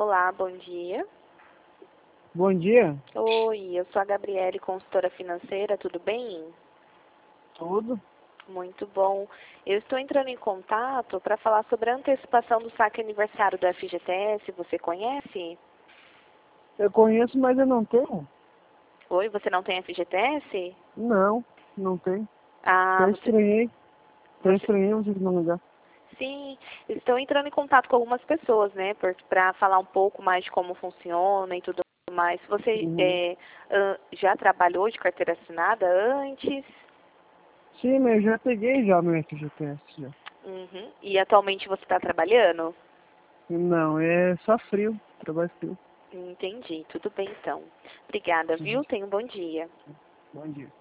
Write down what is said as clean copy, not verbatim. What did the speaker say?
Olá, bom dia. Bom dia. Oi, eu sou a Gabriele, consultora financeira, tudo bem? Tudo? Muito bom. Eu estou entrando em contato para falar sobre a antecipação do saque aniversário do FGTS. Você conhece? Eu conheço, mas eu não tenho. Oi, você não tem FGTS? Não, não tenho. Ah, Até estranhei. Até você... estranhei vocês não ligar. Sim, estou entrando em contato com algumas pessoas, né, para falar um pouco mais de como funciona e tudo mais. Você Uhum. já trabalhou de carteira assinada antes? Sim, mas eu já peguei já meu FGTS já. Uhum. E atualmente você está trabalhando? Não, é só frio. Trabalho frio. Entendi. Tudo bem, então. Obrigada, Sim. viu? Tenha um bom dia. Bom dia.